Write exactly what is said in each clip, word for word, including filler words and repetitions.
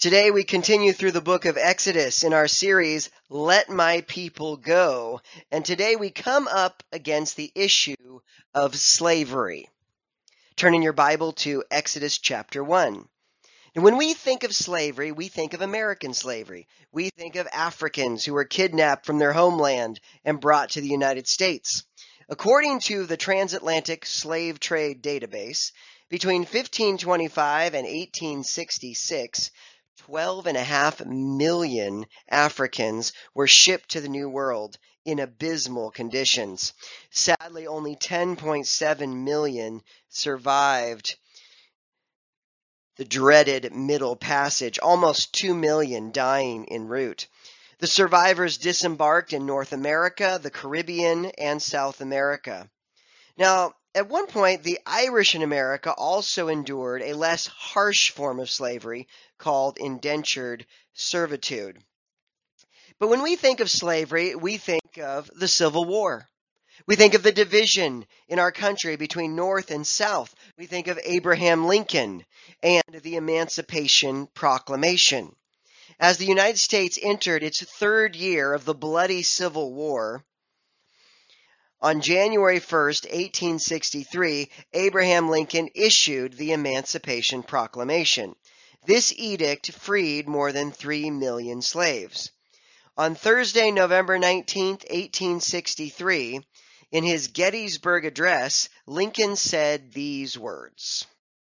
Today we continue through the book of Exodus in our series, Let My People Go. And today we come up against the issue of slavery. Turn in your Bible to Exodus chapter one. And when we think of slavery, we think of American slavery. We think of Africans who were kidnapped from their homeland and brought to the United States. According to the Transatlantic Slave Trade Database, between fifteen twenty-five and eighteen sixty-six, twelve and a half million Africans were shipped to the New World in abysmal conditions. Sadly, only ten point seven million survived the dreaded Middle Passage, almost two million dying en route. The survivors disembarked in North America, the Caribbean, and South America. Now, at one point, the Irish in America also endured a less harsh form of slavery called indentured servitude. But when we think of slavery, we think of the Civil War. We think of the division in our country between North and South. We think of Abraham Lincoln and the Emancipation Proclamation. As the United States entered its third year of the bloody Civil War, on January first, eighteen sixty-three, Abraham Lincoln issued the Emancipation Proclamation. This edict freed more than three million slaves. On Thursday, November nineteenth, eighteen sixty-three, in his Gettysburg Address, Lincoln said these words: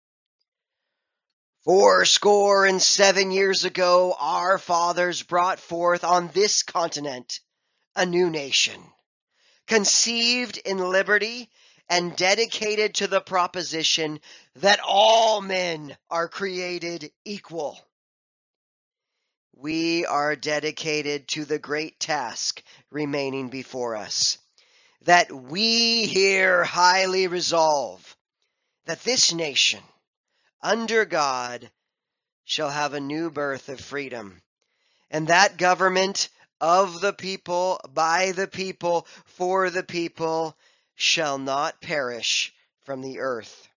"Fourscore and seven years ago, our fathers brought forth on this continent a new nation, conceived in liberty and dedicated to the proposition that all men are created equal. We are dedicated to the great task remaining before us, that we here highly resolve that this nation, under God, shall have a new birth of freedom, and that government of the people, by the people, for the people, shall not perish from the earth."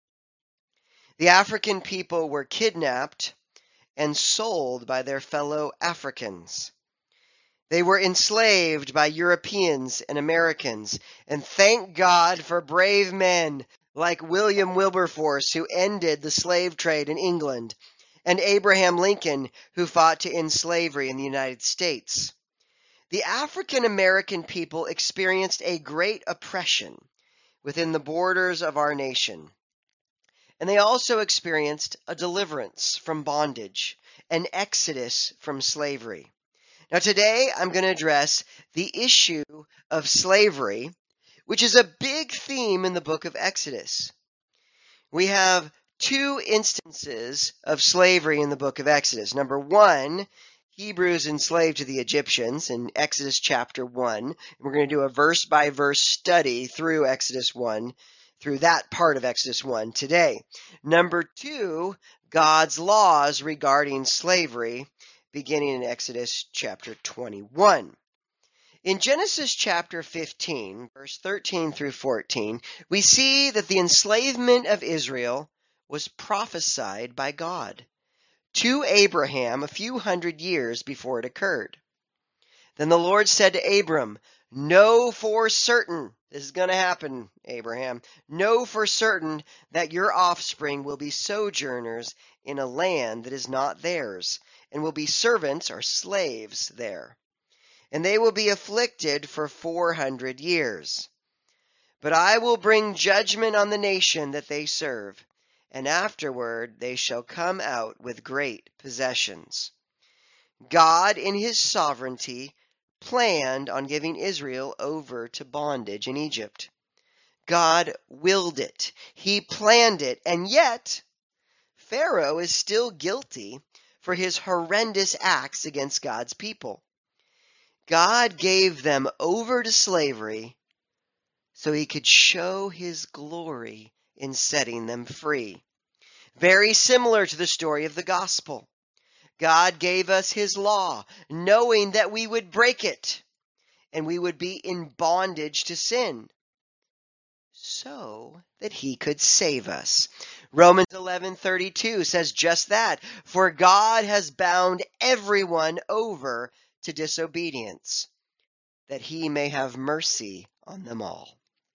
The African people were kidnapped and sold by their fellow Africans. They were enslaved by Europeans and Americans, and thank God for brave men like William Wilberforce, who ended the slave trade in England, and Abraham Lincoln, who fought to end slavery in the United States. The African American people experienced a great oppression within the borders of our nation, and they also experienced a deliverance from bondage, an exodus from slavery. Now today I'm going to address the issue of slavery, which is a big theme in the book of Exodus. We have two instances of slavery in the book of Exodus. Number one, Hebrews enslaved to the Egyptians in Exodus chapter one. We're going to do a verse-by-verse study through Exodus one, through that part of Exodus one today. Number two, God's laws regarding slavery, beginning in Exodus chapter twenty-one. In Genesis chapter fifteen, verse thirteen through fourteen, we see that the enslavement of Israel was prophesied by God to Abraham a few hundred years before it occurred. Then the Lord said to Abram, "Know for certain," this is going to happen, Abraham, "know for certain that your offspring will be sojourners in a land that is not theirs, and will be servants or slaves there. And they will be afflicted for four hundred years. But I will bring judgment on the nation that they serve, and afterward they shall come out with great possessions." God, in his sovereignty, planned on giving Israel over to bondage in Egypt. God willed it. He planned it. And yet, Pharaoh is still guilty for his horrendous acts against God's people. God gave them over to slavery so he could show his glory in setting them free. Very similar to the story of the gospel. God gave us his law, knowing that we would break it, and we would be in bondage to sin, so that he could save us. Romans eleven thirty-two says just that. For God has bound everyone over to disobedience, that he may have mercy on them all.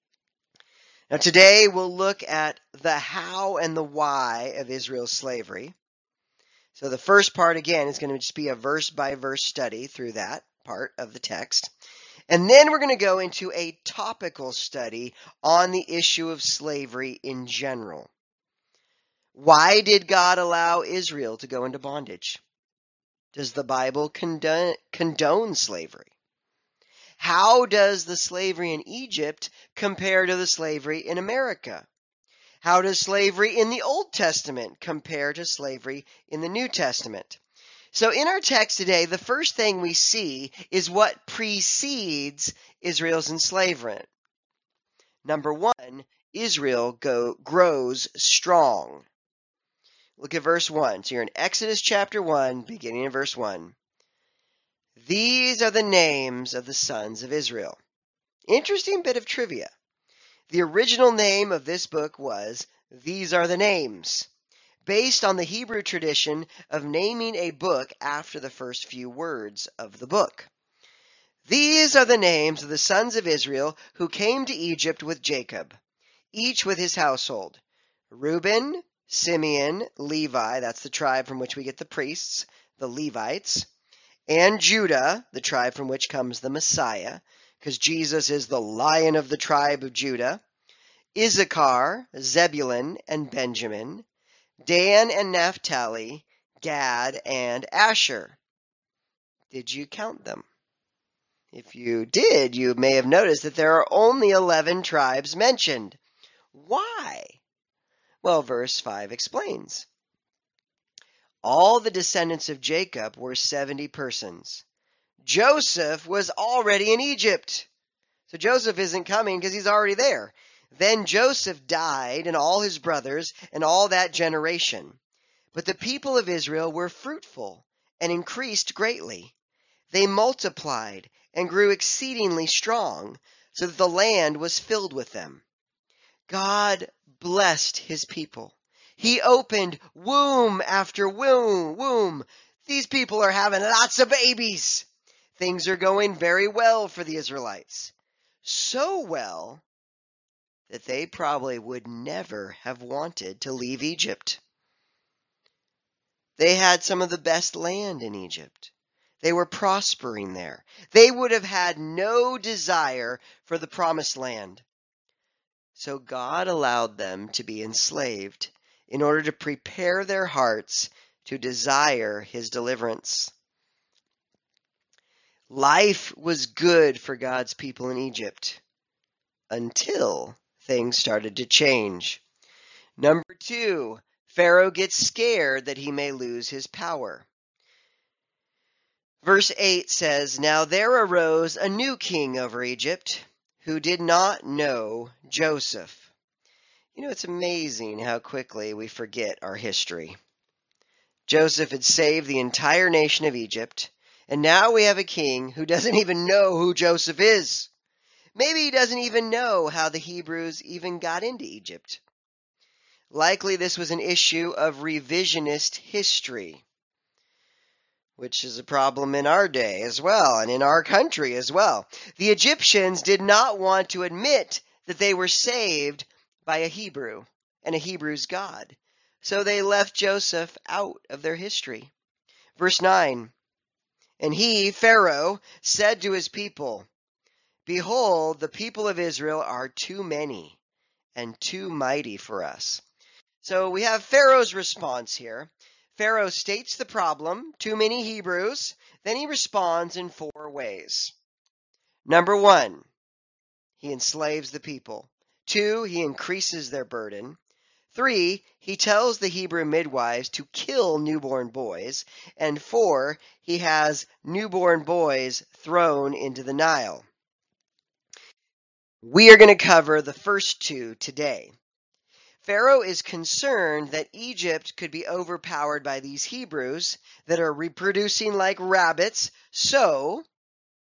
Now today we'll look at the how and the why of Israel's slavery. So the first part, again, is going to just be a verse-by-verse study through that part of the text. And then we're going to go into a topical study on the issue of slavery in general. Why did God allow Israel to go into bondage? Does the Bible condone, condone slavery? How does the slavery in Egypt compare to the slavery in America? How does slavery in the Old Testament compare to slavery in the New Testament? So in our text today, the first thing we see is what precedes Israel's enslavement. Number one, Israel go, grows strong. Look at verse one. So you're in Exodus chapter one, beginning in verse one. These are the names of the sons of Israel. Interesting bit of trivia. The original name of this book was These Are the Names, based on the Hebrew tradition of naming a book after the first few words of the book. These are the names of the sons of Israel who came to Egypt with Jacob, each with his household. Reuben, Simeon, Levi, that's the tribe from which we get the priests, the Levites, and Judah, the tribe from which comes the Messiah, because Jesus is the Lion of the tribe of Judah, Issachar, Zebulun, and Benjamin, Dan and Naphtali, Gad, and Asher. Did you count them? If you did, you may have noticed that there are only eleven tribes mentioned. Why? Well, verse five explains. All the descendants of Jacob were seventy persons. Joseph was already in Egypt. So Joseph isn't coming because he's already there. Then Joseph died, and all his brothers, and all that generation. But the people of Israel were fruitful and increased greatly. They multiplied and grew exceedingly strong, so that the land was filled with them. God blessed his people. He opened womb after womb. womb. These people are having lots of babies. Things are going very well for the Israelites. So well that they probably would never have wanted to leave Egypt. They had some of the best land in Egypt. They were prospering there. They would have had no desire for the promised land. So God allowed them to be enslaved in order to prepare their hearts to desire his deliverance. Life was good for God's people in Egypt until things started to change. Number two, Pharaoh gets scared that he may lose his power. Verse eight says, Now there arose a new king over Egypt who did not know Joseph. You know, it's amazing how quickly we forget our history. Joseph had saved the entire nation of Egypt, and now we have a king who doesn't even know who Joseph is. Maybe he doesn't even know how the Hebrews even got into Egypt. Likely this was an issue of revisionist history, which is a problem in our day as well, and in our country as well. The Egyptians did not want to admit that they were saved by a Hebrew and a Hebrew's God, so they left Joseph out of their history. Verse nine, And he, Pharaoh, said to his people, Behold, the people of Israel are too many and too mighty for us. So we have Pharaoh's response here. Pharaoh states the problem, too many Hebrews. Then he responds in four ways. Number one, he enslaves the people. Two, he increases their burden. Three, he tells the Hebrew midwives to kill newborn boys. And four, he has newborn boys thrown into the Nile. We are going to cover the first two today. Pharaoh is concerned that Egypt could be overpowered by these Hebrews that are reproducing like rabbits. So,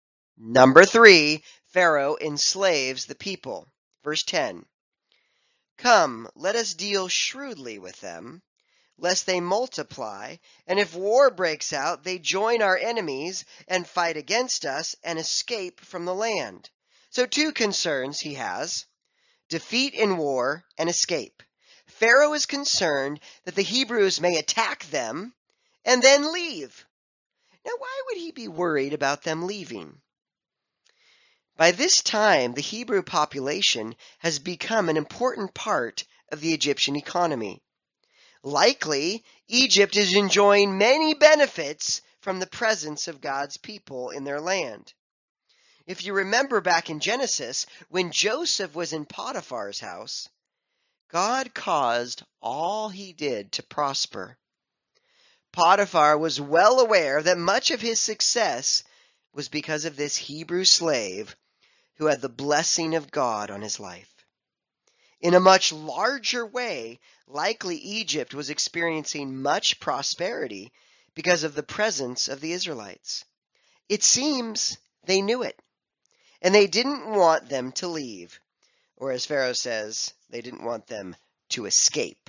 number three, Pharaoh enslaves the people. Verse ten. Come, let us deal shrewdly with them, lest they multiply, and if war breaks out, they join our enemies and fight against us and escape from the land. So two concerns he has: defeat in war and escape. Pharaoh is concerned that the Hebrews may attack them and then leave. Now, why would he be worried about them leaving? By this time, the Hebrew population has become an important part of the Egyptian economy. Likely, Egypt is enjoying many benefits from the presence of God's people in their land. If you remember back in Genesis, when Joseph was in Potiphar's house, God caused all he did to prosper. Potiphar was well aware that much of his success was because of this Hebrew slave who had the blessing of God on his life. In a much larger way, likely Egypt was experiencing much prosperity because of the presence of the Israelites. It seems they knew it, and they didn't want them to leave, or as Pharaoh says, they didn't want them to escape.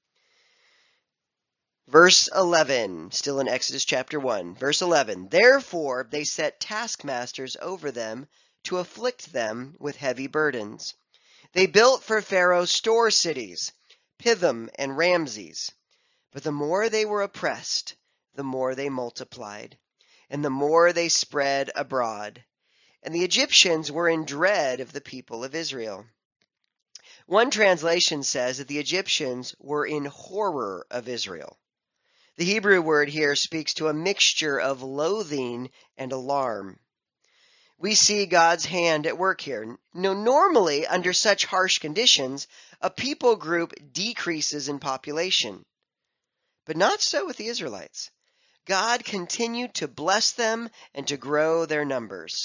Verse eleven, still in Exodus chapter one, verse eleven, therefore they set taskmasters over them to afflict them with heavy burdens. They built for Pharaoh store cities, Pithom and Ramses. But the more they were oppressed, the more they multiplied, and the more they spread abroad. And the Egyptians were in dread of the people of Israel. One translation says that the Egyptians were in horror of Israel. The Hebrew word here speaks to a mixture of loathing and alarm. We see God's hand at work here. Now, normally, under such harsh conditions, a people group decreases in population. But not so with the Israelites. God continued to bless them and to grow their numbers.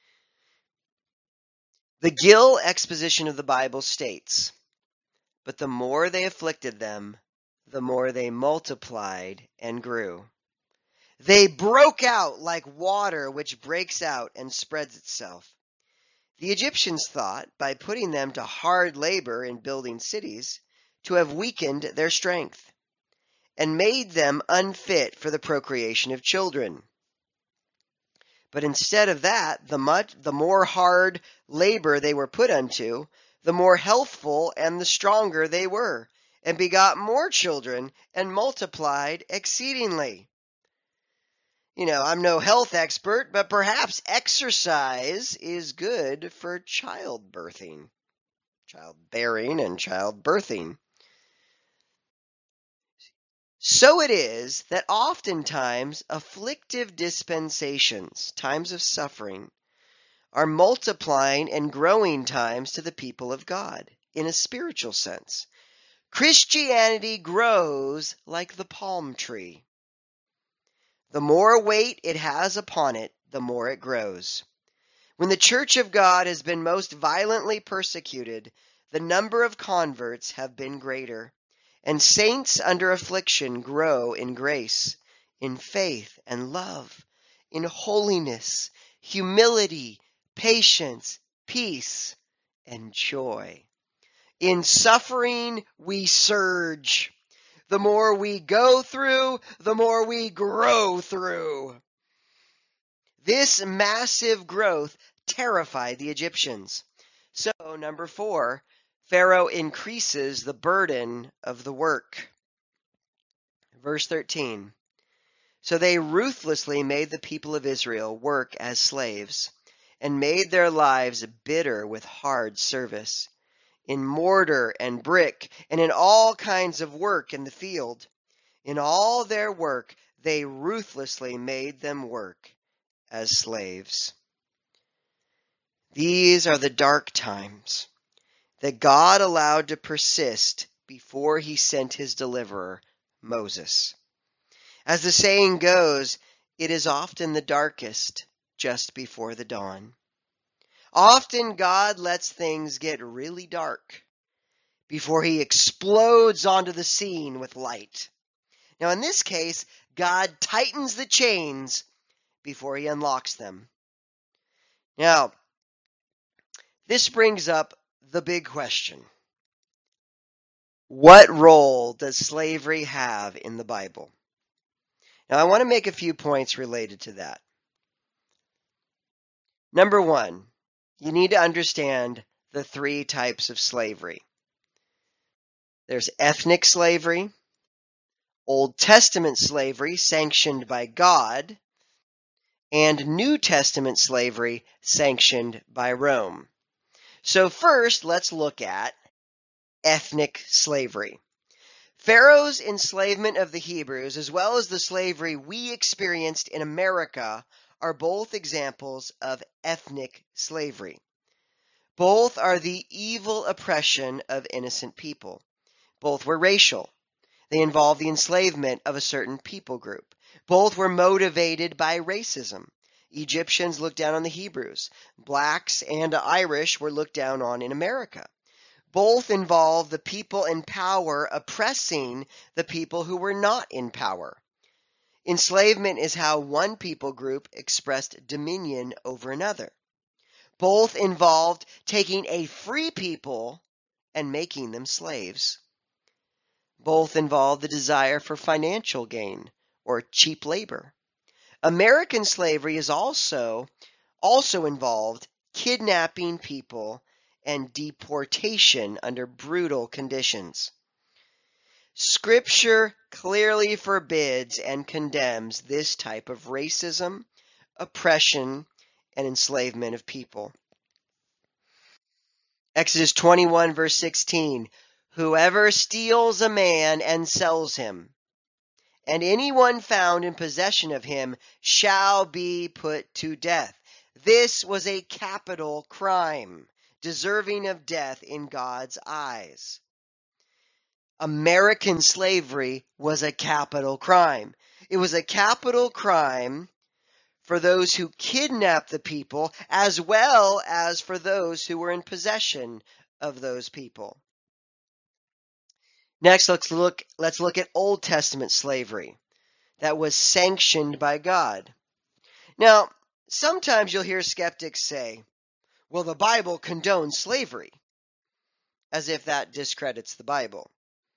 The Gill exposition of the Bible states, but the more they afflicted them, the more they multiplied and grew. They broke out like water which breaks out and spreads itself. The Egyptians thought, by putting them to hard labor in building cities, to have weakened their strength and made them unfit for the procreation of children. But instead of that, the much, the more hard labor they were put unto, the more healthful and the stronger they were, and begot more children and multiplied exceedingly. You know, I'm no health expert, but perhaps exercise is good for childbirthing, childbearing and childbirthing. So it is that oftentimes afflictive dispensations, times of suffering, are multiplying and growing times to the people of God in a spiritual sense. Christianity grows like the palm tree. The more weight it has upon it, the more it grows. When the Church of God has been most violently persecuted, the number of converts have been greater, and saints under affliction grow in grace, in faith and love, in holiness, humility, patience, peace, and joy. In suffering, we surge. The more we go through, the more we grow through. This massive growth terrified the Egyptians. So, number four, Pharaoh increases the burden of the work. Verse thirteen, so they ruthlessly made the people of Israel work as slaves, and made their lives bitter with hard service, in mortar and brick, and in all kinds of work in the field. In all their work, they ruthlessly made them work as slaves. These are the dark times that God allowed to persist before he sent his deliverer, Moses. As the saying goes, it is often the darkest just before the dawn. Often God lets things get really dark before he explodes onto the scene with light. Now, in this case, God tightens the chains before he unlocks them. Now, this brings up the big question. What role does slavery have in the Bible? Now, I want to make a few points related to that. Number one, you need to understand the three types of slavery. There's ethnic slavery, Old Testament slavery sanctioned by God, and New Testament slavery sanctioned by Rome. So first, let's look at ethnic slavery. Pharaoh's enslavement of the Hebrews, as well as the slavery we experienced in America, are both examples of ethnic slavery. Both are the evil oppression of innocent people. Both were racial. They involved the enslavement of a certain people group. Both were motivated by racism. Egyptians looked down on the Hebrews. Blacks and Irish were looked down on in America. Both involve the people in power oppressing the people who were not in power. Enslavement is how one people group expressed dominion over another. Both involved taking a free people and making them slaves. Both involve the desire for financial gain or cheap labor. American slavery is also, also involved kidnapping people and deportation under brutal conditions. Scripture clearly forbids and condemns this type of racism, oppression, and enslavement of people. Exodus twenty-one, verse sixteen, whoever steals a man and sells him, and anyone found in possession of him shall be put to death. This was a capital crime, deserving of death in God's eyes. American slavery was a capital crime. It was a capital crime for those who kidnapped the people, as well as for those who were in possession of those people. Next, let's look, let's look at Old Testament slavery that was sanctioned by God. Now, sometimes you'll hear skeptics say, well, the Bible condones slavery, as if that discredits the Bible.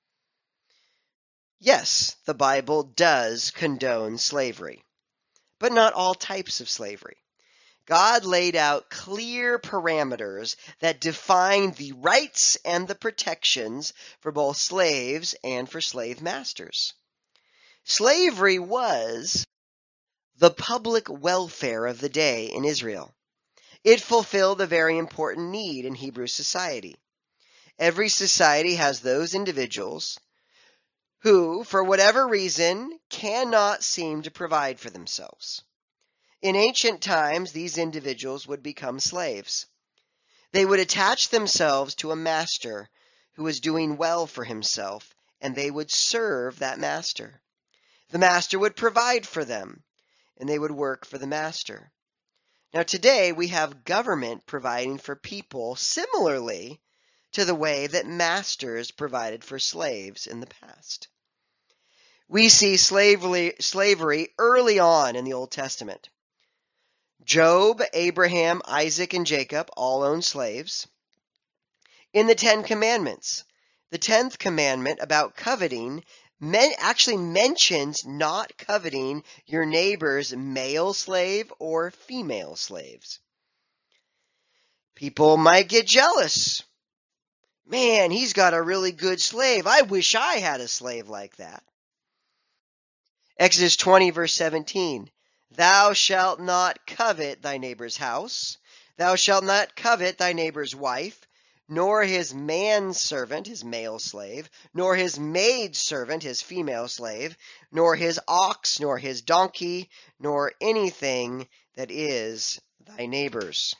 Yes, the Bible does condone slavery, but not all types of slavery. God laid out clear parameters that define the rights and the protections for both slaves and for slave masters. Slavery was the public welfare of the day in Israel. It fulfilled a very important need in Hebrew society. Every society has those individuals who, for whatever reason, cannot seem to provide for themselves. In ancient times, these individuals would become slaves. They would attach themselves to a master who was doing well for himself, and they would serve that master. The master would provide for them, and they would work for the master. Now today, we have government providing for people similarly to the way that masters provided for slaves in the past. We see slavery, slavery early on in the Old Testament. Job, Abraham, Isaac, and Jacob all owned slaves. In the Ten Commandments, the tenth commandment about coveting men actually mentions not coveting your neighbor's male slave or female slaves. People might get jealous. Man, he's got a really good slave. I wish I had a slave like that. Exodus twenty, verse seventeen. Thou shalt not covet thy neighbor's house. Thou shalt not covet thy neighbor's wife, nor his manservant, his male slave, nor his maidservant, his female slave, nor his ox, nor his donkey, nor anything that is thy neighbor's.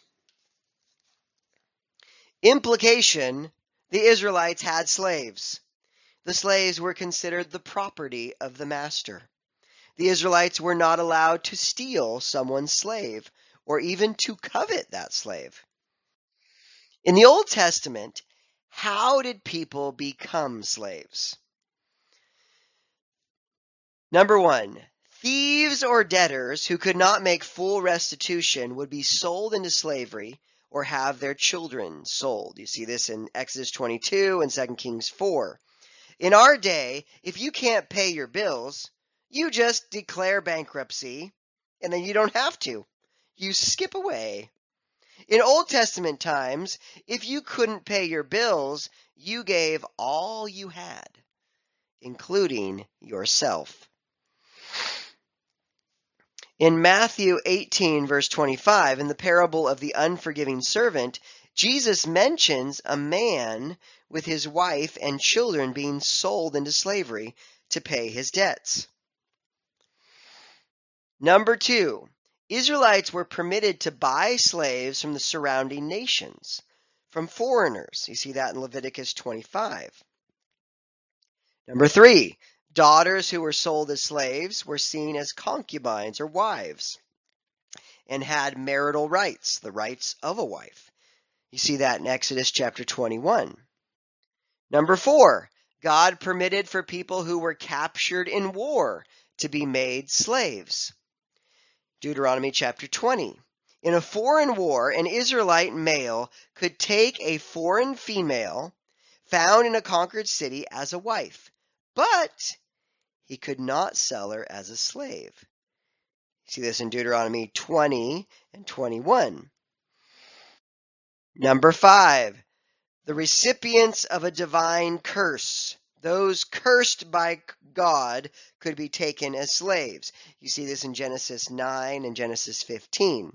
Implication, the Israelites had slaves. The slaves were considered the property of the master. The Israelites were not allowed to steal someone's slave or even to covet that slave. In the Old Testament, how did people become slaves? Number one, thieves or debtors who could not make full restitution would be sold into slavery or have their children sold. You see this in Exodus twenty-two and Second Kings four. In our day, if you can't pay your bills, you just declare bankruptcy, and then you don't have to. You skip away. In Old Testament times, if you couldn't pay your bills, you gave all you had, including yourself. In Matthew eighteen, verse twenty-five, in the parable of the unforgiving servant, Jesus mentions a man with his wife and children being sold into slavery to pay his debts. Number two, Israelites were permitted to buy slaves from the surrounding nations, from foreigners. You see that in Leviticus twenty-five. Number three, daughters who were sold as slaves were seen as concubines or wives and had marital rights, the rights of a wife. You see that in Exodus chapter twenty-one. Number four, God permitted for people who were captured in war to be made slaves. Deuteronomy chapter twenty. In a foreign war, an Israelite male could take a foreign female found in a conquered city as a wife, but he could not sell her as a slave. You see this in Deuteronomy twenty and twenty-one. Number five, the recipients of a divine curse, those cursed by God, could be taken as slaves. You see this in Genesis nine and Genesis fifteen.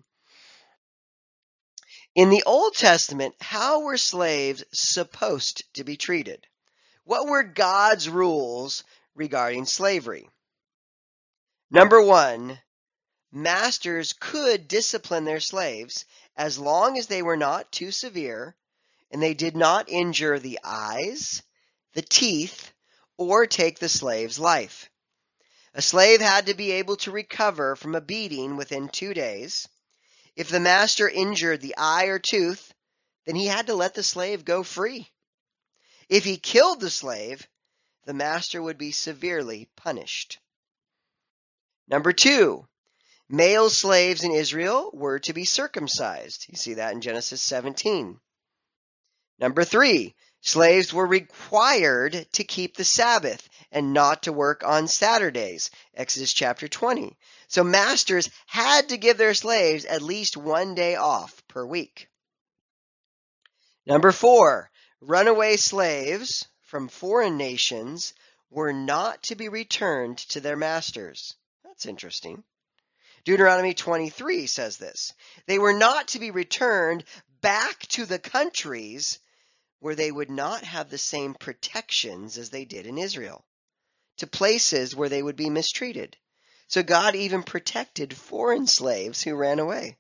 In the Old Testament, how were slaves supposed to be treated? What were God's rules regarding slavery? Number one, masters could discipline their slaves as long as they were not too severe and they did not injure the eyes, the teeth, or take the slave's life. A slave had to be able to recover from a beating within two days. If the master injured the eye or tooth, then he had to let the slave go free. If he killed the slave, the master would be severely punished. Number two, male slaves in Israel were to be circumcised. You see that in Genesis seventeen. Number three, slaves were required to keep the Sabbath and not to work on Saturdays. Exodus chapter twenty. So masters had to give their slaves at least one day off per week. Number four, runaway slaves from foreign nations were not to be returned to their masters. That's interesting. Deuteronomy twenty-three says this. They were not to be returned back to the countries where they would not have the same protections as they did in Israel, to places where they would be mistreated. So God even protected foreign slaves who ran away.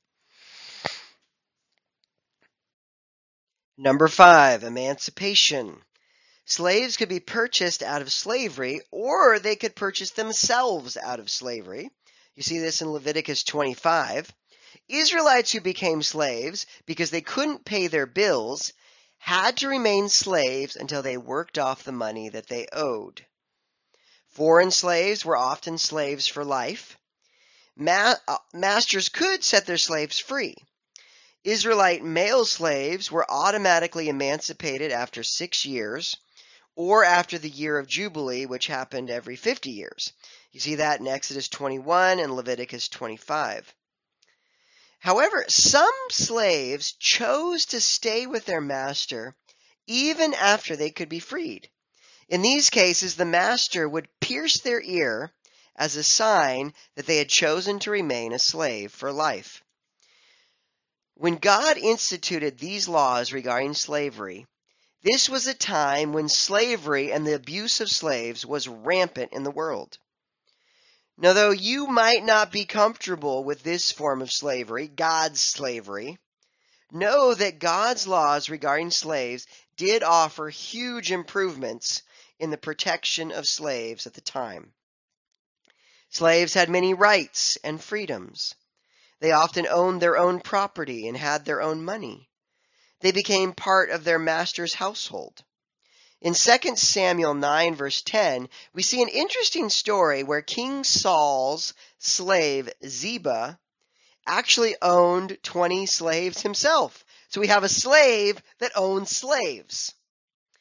Number five, emancipation. Slaves could be purchased out of slavery, or they could purchase themselves out of slavery. You see this in Leviticus twenty-five. Israelites who became slaves because they couldn't pay their bills had to remain slaves until they worked off the money that they owed. Foreign slaves were often slaves for life. Ma- uh, masters could set their slaves free. Israelite male slaves were automatically emancipated after six years or after the year of Jubilee, which happened every fifty years. You see that in Exodus twenty-one and Leviticus twenty-five. However, some slaves chose to stay with their master even after they could be freed. In these cases, the master would pierce their ear as a sign that they had chosen to remain a slave for life. When God instituted these laws regarding slavery, this was a time when slavery and the abuse of slaves was rampant in the world. Now, though you might not be comfortable with this form of slavery, God's slavery, know that God's laws regarding slaves did offer huge improvements in the protection of slaves at the time. Slaves had many rights and freedoms. They often owned their own property and had their own money. They became part of their master's household. In Second Samuel nine, verse ten, we see an interesting story where King Saul's slave, Ziba, actually owned twenty slaves himself. So we have a slave that owns slaves.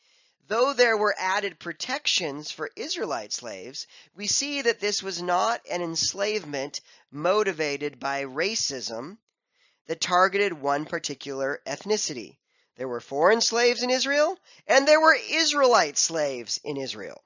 Though there were added protections for Israelite slaves, we see that this was not an enslavement motivated by racism that targeted one particular ethnicity. There were foreign slaves in Israel, and there were Israelite slaves in Israel.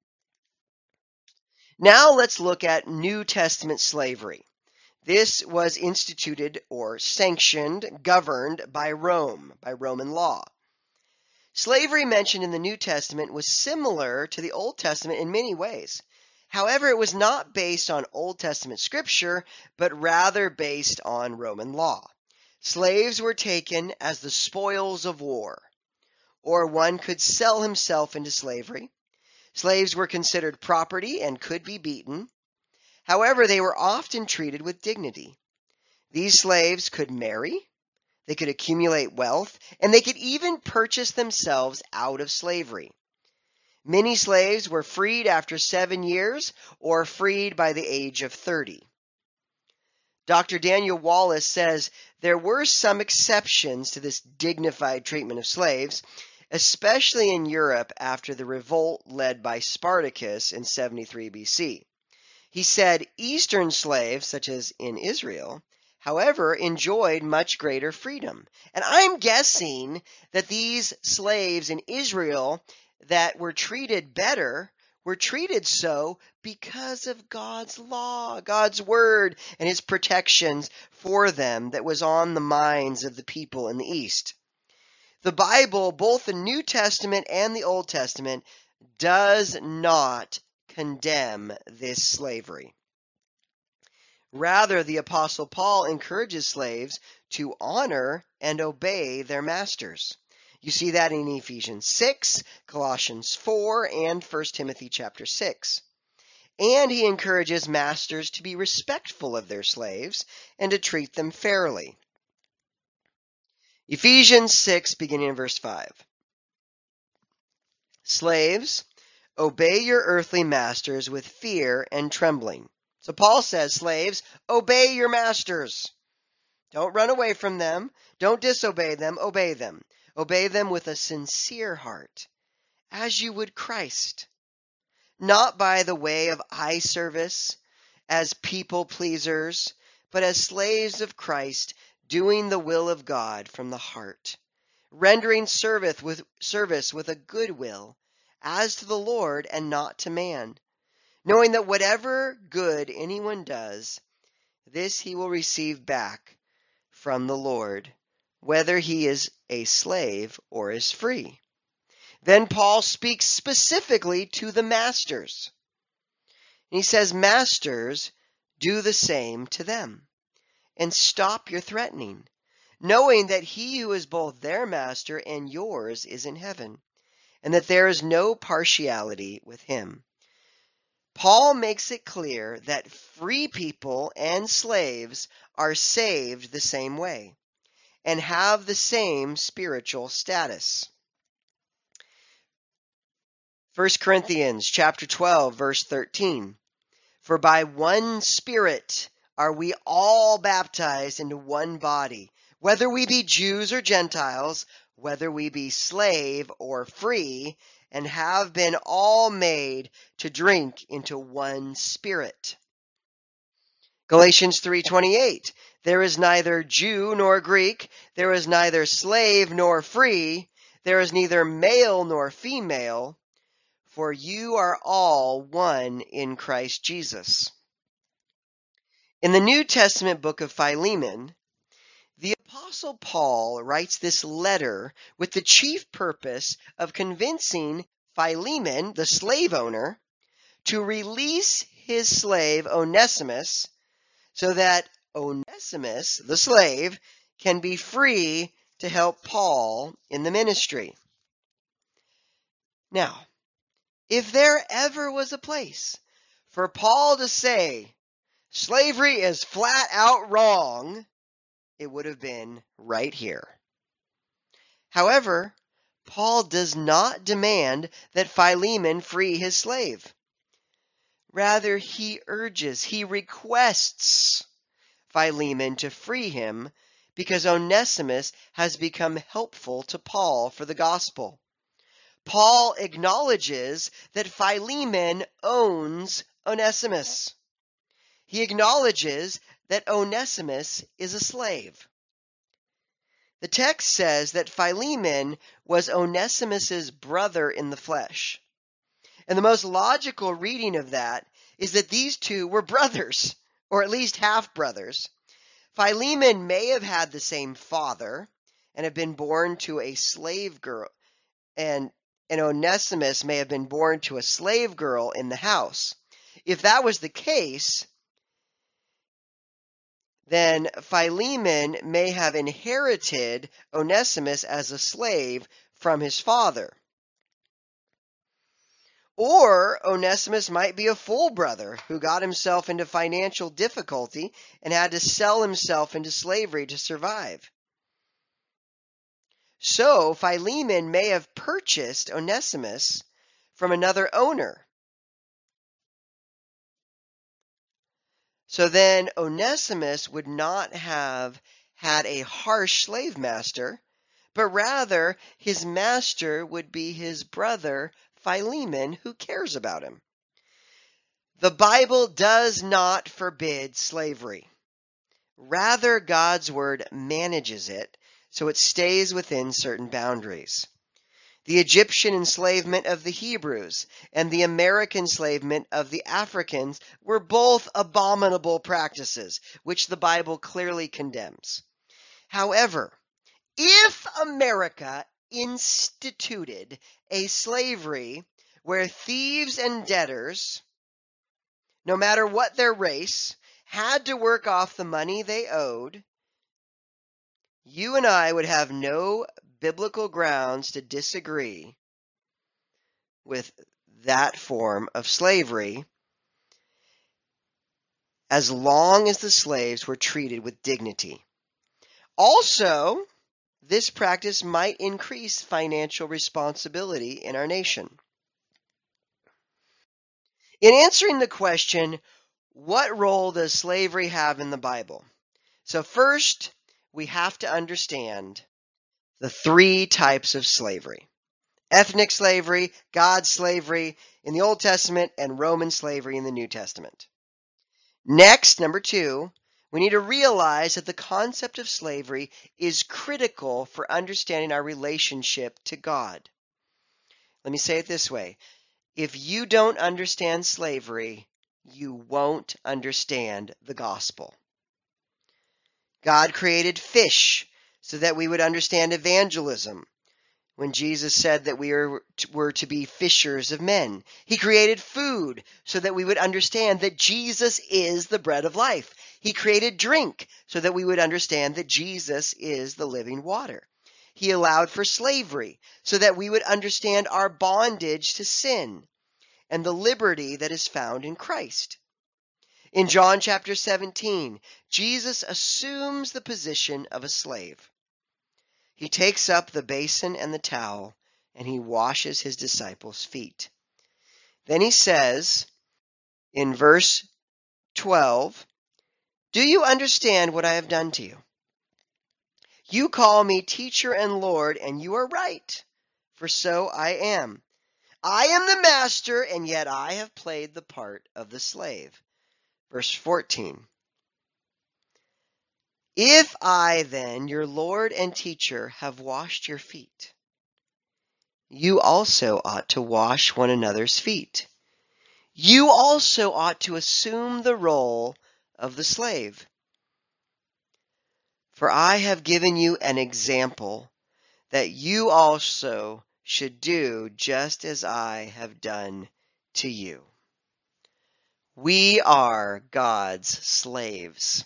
Now let's look at New Testament slavery. This was instituted or sanctioned, governed by Rome, by Roman law. Slavery mentioned in the New Testament was similar to the Old Testament in many ways. However, it was not based on Old Testament scripture, but rather based on Roman law. Slaves were taken as the spoils of war, or one could sell himself into slavery. Slaves were considered property and could be beaten. However, they were often treated with dignity. These slaves could marry, they could accumulate wealth, and they could even purchase themselves out of slavery. Many slaves were freed after seven years or freed by the age of thirty. Doctor Daniel Wallace says there were some exceptions to this dignified treatment of slaves, especially in Europe after the revolt led by Spartacus in seventy-three B C. He said Eastern slaves, such as in Israel, however, enjoyed much greater freedom. And I'm guessing that these slaves in Israel that were treated better were treated so because of God's law, God's word, and his protections for them that was on the minds of the people in the East. The Bible, both the New Testament and the Old Testament, does not condemn this slavery. Rather, the Apostle Paul encourages slaves to honor and obey their masters. You see that in Ephesians six, Colossians four, and First Timothy chapter six. And he encourages masters to be respectful of their slaves and to treat them fairly. Ephesians six, beginning in verse five. Slaves, obey your earthly masters with fear and trembling. So Paul says, slaves, obey your masters. Don't run away from them. Don't disobey them. Obey them. Obey them with a sincere heart, as you would Christ. Not by the way of eye service, as people pleasers, but as slaves of Christ, doing the will of God from the heart, rendering service with, service with a good will, as to the Lord and not to man, knowing that whatever good anyone does, this he will receive back from the Lord, whether he is a slave or is free. Then Paul speaks specifically to the masters. He says, masters, do the same to them, and stop your threatening, knowing that he who is both their master and yours is in heaven, and that there is no partiality with him. Paul makes it clear that free people and slaves are saved the same way and have the same spiritual status. First Corinthians chapter twelve, verse thirteen. For by one Spirit are we all baptized into one body, whether we be Jews or Gentiles, whether we be slave or free, and have been all made to drink into one Spirit. Galatians three twenty-eight. There is neither Jew nor Greek, there is neither slave nor free, there is neither male nor female, for you are all one in Christ Jesus. In the New Testament book of Philemon, the Apostle Paul writes this letter with the chief purpose of convincing Philemon, the slave owner, to release his slave Onesimus so that Onesimus, the slave, can be free to help Paul in the ministry. Now, if there ever was a place for Paul to say, slavery is flat out wrong, it would have been right here. However, Paul does not demand that Philemon free his slave. Rather, he urges, he requests Philemon to free him because Onesimus has become helpful to Paul for the gospel. Paul acknowledges that Philemon owns Onesimus. He acknowledges that Onesimus is a slave. The text says that Philemon was Onesimus's brother in the flesh. And the most logical reading of that is that these two were brothers, or at least half-brothers. Philemon may have had the same father and have been born to a slave girl, and, and Onesimus may have been born to a slave girl in the house. If that was the case, then Philemon may have inherited Onesimus as a slave from his father. Or Onesimus might be a full brother who got himself into financial difficulty and had to sell himself into slavery to survive. So Philemon may have purchased Onesimus from another owner. So then Onesimus would not have had a harsh slave master, but rather his master would be his brother Philemon, who cares about him. The Bible does not forbid slavery. Rather, God's word manages it so it stays within certain boundaries. The Egyptian enslavement of the Hebrews and the American enslavement of the Africans were both abominable practices, which the Bible clearly condemns. However, if America instituted a slavery where thieves and debtors, no matter what their race, had to work off the money they owed, you and I would have no biblical grounds to disagree with that form of slavery, as long as the slaves were treated with dignity. Also, this practice might increase financial responsibility in our nation. In answering the question, what role does slavery have in the Bible? So first, we have to understand the three types of slavery: ethnic slavery, God's slavery in the Old Testament, and Roman slavery in the New Testament. Next, number two, we need to realize that the concept of slavery is critical for understanding our relationship to God. Let me say it this way. If you don't understand slavery, you won't understand the gospel. God created fish so that we would understand evangelism. When Jesus said that we are, were to be fishers of men, he created food so that we would understand that Jesus is the bread of life. He created drink so that we would understand that Jesus is the living water. He allowed for slavery so that we would understand our bondage to sin and the liberty that is found in Christ. In John chapter seventeen, Jesus assumes the position of a slave. He takes up the basin and the towel, and he washes his disciples' feet. Then he says in verse twelve, "Do you understand what I have done to you? You call me teacher and Lord, and you are right, for so I am. I am the master, and yet I have played the part of the slave." Verse fourteen, "If I then, your Lord and teacher, have washed your feet, you also ought to wash one another's feet. You also ought to assume the role of the slave. For I have given you an example that you also should do just as I have done to you." We are God's slaves.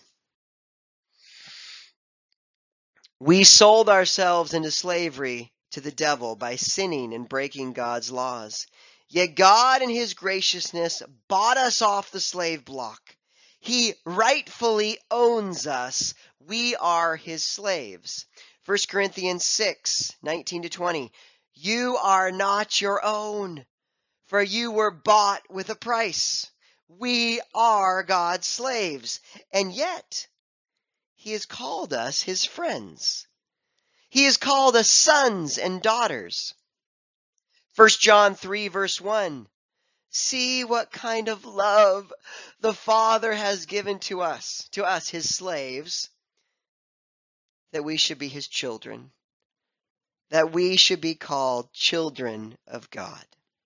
We sold ourselves into slavery to the devil by sinning and breaking God's laws. Yet God in his graciousness bought us off the slave block. He rightfully owns us. We are his slaves. First Corinthians six, nineteen to twenty. "You are not your own, for you were bought with a price. We are God's slaves, and yet he has called us his friends. He has called us sons and daughters. First John three, verse one. See what kind of love the Father has given to us, to us, his slaves, that we should be his children, that we should be called children of God.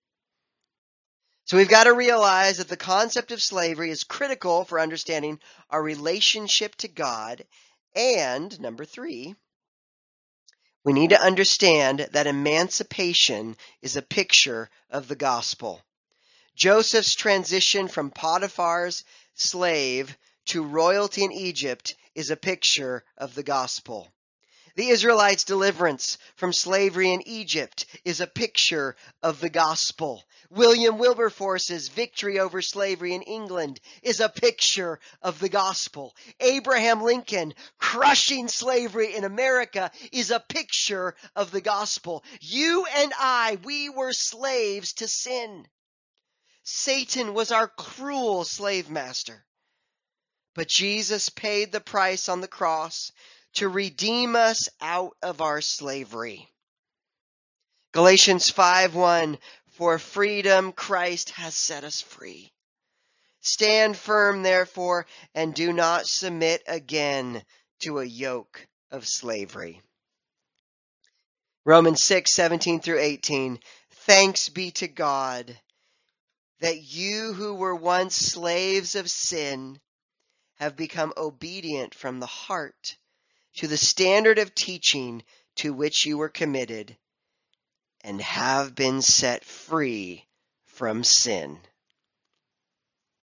So we've got to realize that the concept of slavery is critical for understanding our relationship to God. And number three, we need to understand that emancipation is a picture of the gospel. Joseph's transition from Potiphar's slave to royalty in Egypt is a picture of the gospel. The Israelites' deliverance from slavery in Egypt is a picture of the gospel. William Wilberforce's victory over slavery in England is a picture of the gospel. Abraham Lincoln crushing slavery in America is a picture of the gospel. You and I, we were slaves to sin. Satan was our cruel slave master. But Jesus paid the price on the cross to redeem us out of our slavery. Galatians five one, for freedom Christ has set us free. Stand firm, therefore, and do not submit again to a yoke of slavery. Romans six seventeen through eighteen, thanks be to God that you who were once slaves of sin have become obedient from the heart to the standard of teaching to which you were committed, and have been set free from sin.